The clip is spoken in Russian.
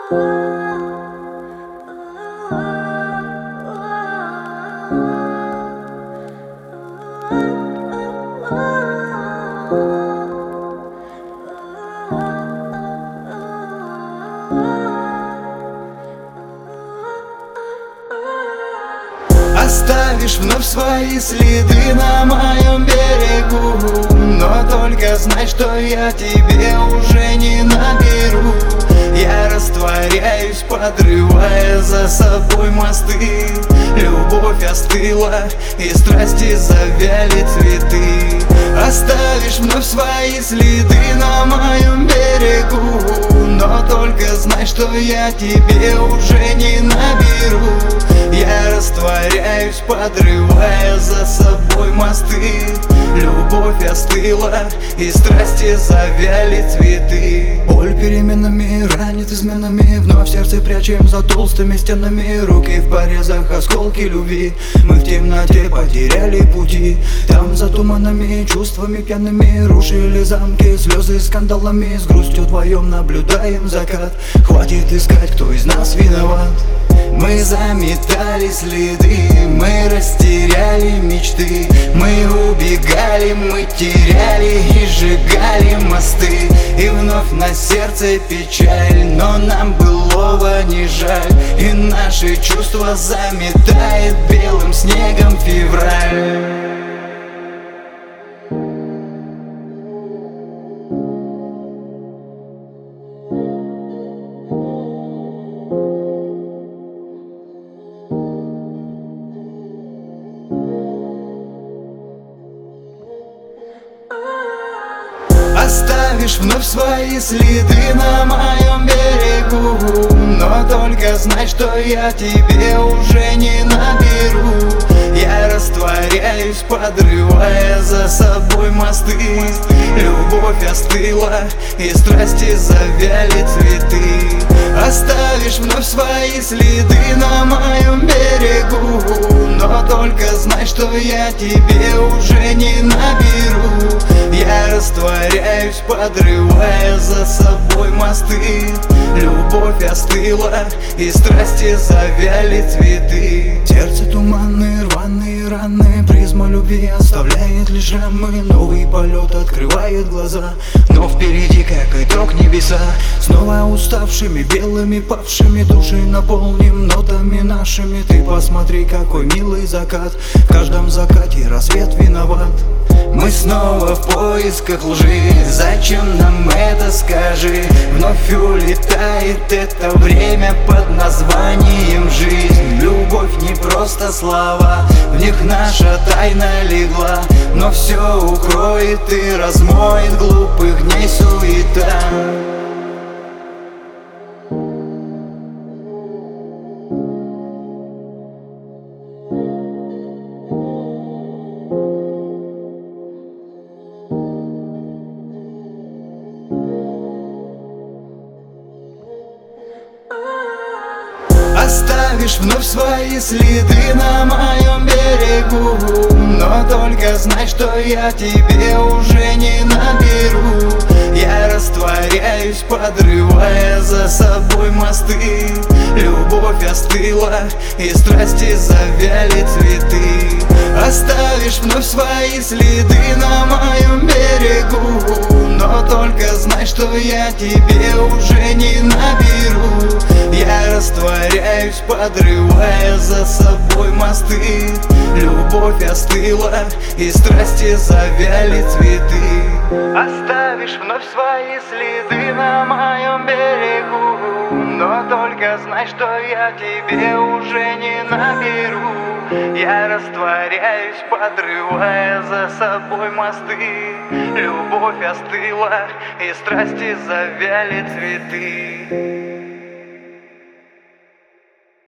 Оставишь вновь свои следы на моем берегу, но только знай, что я тебе уже не наберу. Я растворяюсь, подрывая за собой мосты. Любовь остыла, и страсти завяли цветы. Оставишь вновь свои следы на моем берегу, но только знай, что я тебе уже не наберу. Я растворяюсь, подрывая за собой мосты. Любовь остыла, и страсти завяли цветы. Боль переменами ранит изменами, вновь сердце прячем за толстыми стенами. Руки в порезах, осколки любви. Мы в темноте потеряли пути. Там за туманами, чувствами пьяными рушили замки, слезы скандалами. С грустью вдвоем наблюдаем закат. Хватит искать, кто из нас виноват. Мы заметали следы, мы растеряли мечты. Мы убегали, мы теряли и сжигали мосты. И вновь на сердце печаль, но нам былого не жаль. И наши чувства заметает белым снегом февраль. Оставишь вновь свои следы на моем берегу, но только знай, что я тебе уже не наберу. Я растворяюсь, подрывая за собой мосты. Любовь остыла, и страсти завяли цветы. Оставишь вновь свои следы на моем берегу, но только знай, что я тебе уже не наберу. Я растворяюсь, подрывая за собой мосты. Любовь остыла, и страсти завяли цветы. Сердце туманные, рваные раны, призма любви оставляет лишь рамы. Новый полет открывает глаза, но впереди, как итог, небеса. Снова уставшими, белыми, павшими души наполним нотами нашими. Ты посмотри, какой милый закат. В каждом закате рассвет виноват. Мы снова в поисках лжи. Зачем нам это, скажи? Вновь улетает это время под названием жизнь. Любовь не просто слова, в них наша тайна легла. Но все укроет и размоет глупых дней суета. Оставишь вновь свои следы на моем берегу, но только знай, что я тебе уже не наберу. Я растворяюсь, подрывая за собой мосты. Любовь остыла, и страсти завяли цветы. Оставишь вновь свои следы на моем берегу, но только знай, что я тебе уже не наберу. Я растворяюсь, подрывая за собой мосты. Любовь остыла, и страсти завяли цветы. Оставишь вновь свои следы на моем берегу, но только знай, что я тебе уже не наберу. Я растворяюсь, подрывая за собой мосты. Любовь остыла, и страсти завяли цветы.